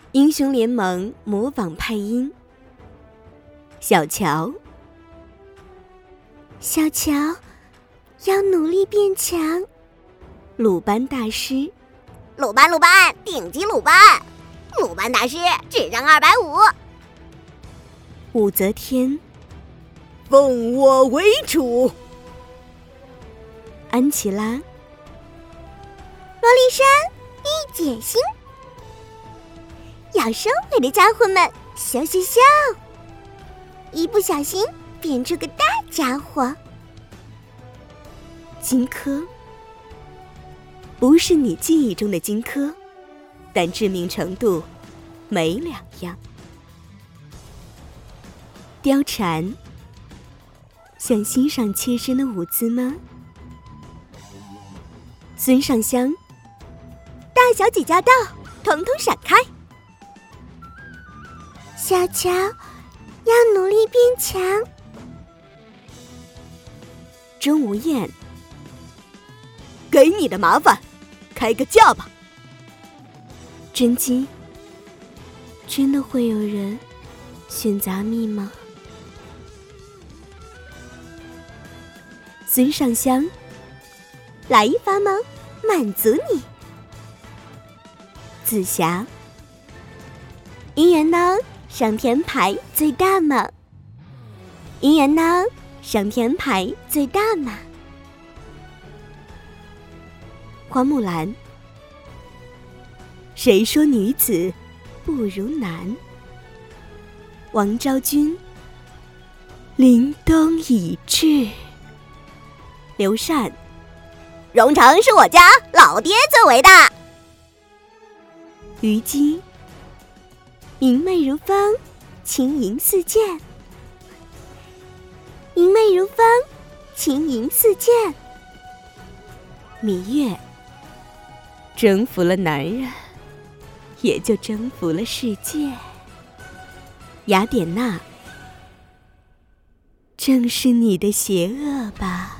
英雄联盟模仿配音。小乔，小乔要努力变强。鲁班大师， 鲁班，顶级鲁班，鲁班大师智商250。 武则天， 奉我为主。 安琪拉， 萝莉莎御姐心，要收尾的家伙们笑笑笑，一不小心变出个大家伙。 荆轲，不是你记忆中的荆轲，但致命程度没两样。貂蝉，想欣赏妾身的舞姿吗？孙尚香， 大小姐驾到，统统闪开。小乔要努力变强。 钟无艳， 给你的麻烦开个价吧。 甄姬，真的会有人选杂蜜吗？孙尚香， 来一发吗？满足你。 紫霞， 姻缘呢？上天牌最大嘛。姻缘呢？上天牌最大嘛。 花木兰，谁说女子不如男？王昭君，凛冬已至。刘禅， 荣城是我家，老爹最伟大。 虞姬，明媚如风，轻盈似箭。 明媚如风，轻盈似箭。 芈月，征服了男人，也就征服了世界。雅典娜，正是你的邪恶吧。